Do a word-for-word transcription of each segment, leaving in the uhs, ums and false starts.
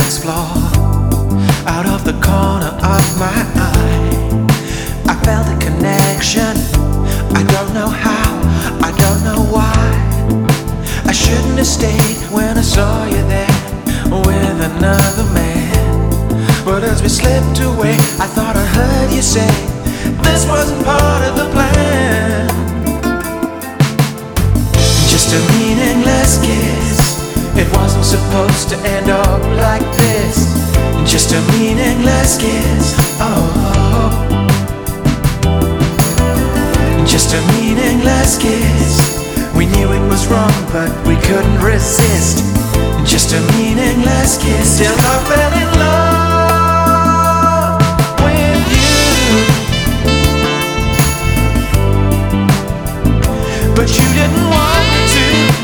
dance floor. Out of the corner of my eye, I felt a connection. I don't know how, I don't know why. I shouldn't have stayed when I saw you there with another man. But as we slipped away, I thought I heard you say this wasn't part of the plan. Just a meaningless kiss. It wasn't supposed to end up like this. Just a meaningless kiss. Oh, just a meaningless kiss. We knew it was wrong, but we couldn't resist. Just a meaningless kiss. Till I fell in love with you, but you didn't want me to.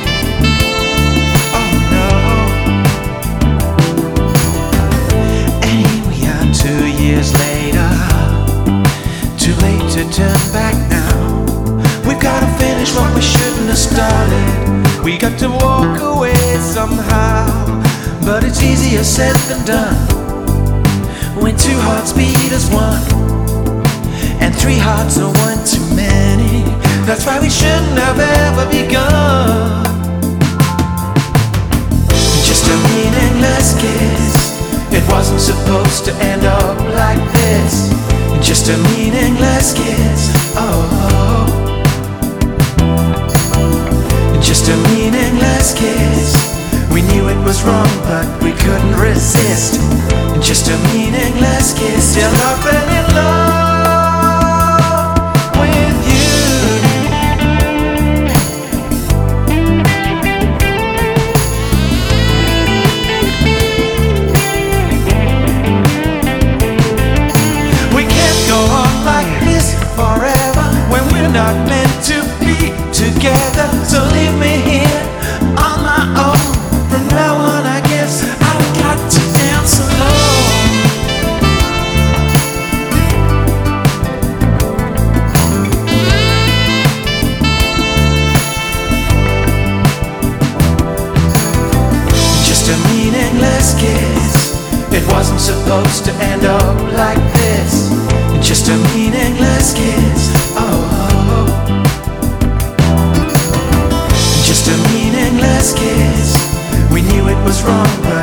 Oh no. And here we are two years later. Too late to turn back now. We've gotta finish what we shouldn't have started. We got to walk away somehow, but it's easier said than done when two hearts beat as one, and three hearts are one too many. That's why we shouldn't have ever begun. Just a meaningless kiss. It wasn't supposed to end up like this. Just a meaningless kiss. Oh, just a meaningless kiss. We knew it was wrong, but we couldn't resist. Just a meaningless kiss. Till I fell in love with you. We can't go on like this forever when we're not meant to be together. So leave me here on my own. From now on, I guess I've got to dance alone. Just a meaningless kiss. It wasn't supposed to end up like this. Just a meaningless kiss. Oh, just a meaningless kiss. We knew it was wrong,